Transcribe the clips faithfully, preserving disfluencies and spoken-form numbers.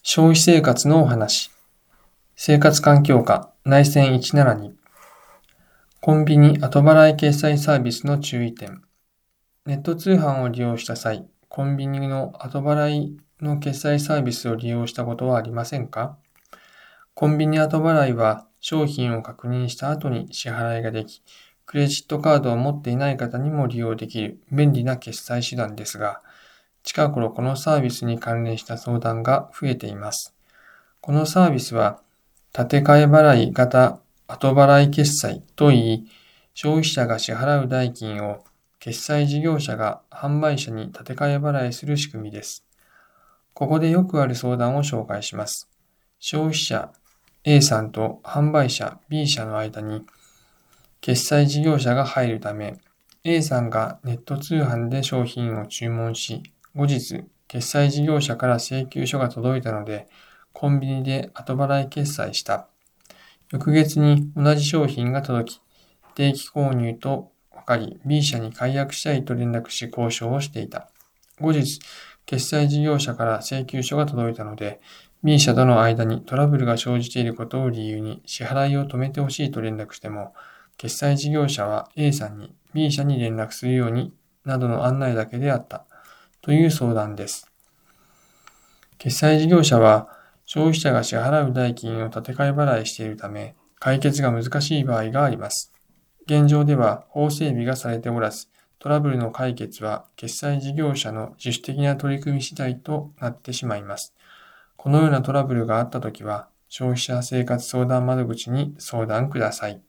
消費生活のお話。生活環境課内線いちななに。コンビニ後払い決済サービスの注意点。ネット通販を利用した際、コンビニの後払いの決済サービスを利用したことはありませんか？コンビニ後払いは商品を確認した後に支払いができ、クレジットカードを持っていない方にも利用できる便利な決済手段ですが、近頃このサービスに関連した相談が増えています。このサービスは、立て替え払い型後払い決済といい、消費者が支払う代金を決済事業者が販売者に立て替え払いする仕組みです。ここでよくある相談を紹介します。消費者 A さんと販売者 B 社の間に決済事業者が入るため、A さんがネット通販で商品を注文し、後日、決済事業者から請求書が届いたので、コンビニで後払い決済した。翌月に同じ商品が届き、定期購入と分かり、B 社に解約したいと連絡し交渉をしていた。後日、決済事業者から請求書が届いたので、B 社との間にトラブルが生じていることを理由に支払いを止めてほしいと連絡しても、決済事業者は A さんに B 社に連絡するようになどの案内だけであった。という相談です。決済事業者は消費者が支払う代金を立て替え払いしているため、解決が難しい場合があります。現状では法整備がされておらず、トラブルの解決は決済事業者の自主的な取り組み次第となってしまいます。このようなトラブルがあったときは、消費者生活相談窓口に相談ください。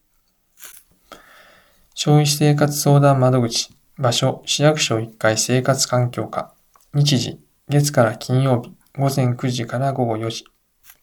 消費生活相談窓口。場所、市役所いっかい生活環境課。日時、月から金曜日、午前くじから午後よじ。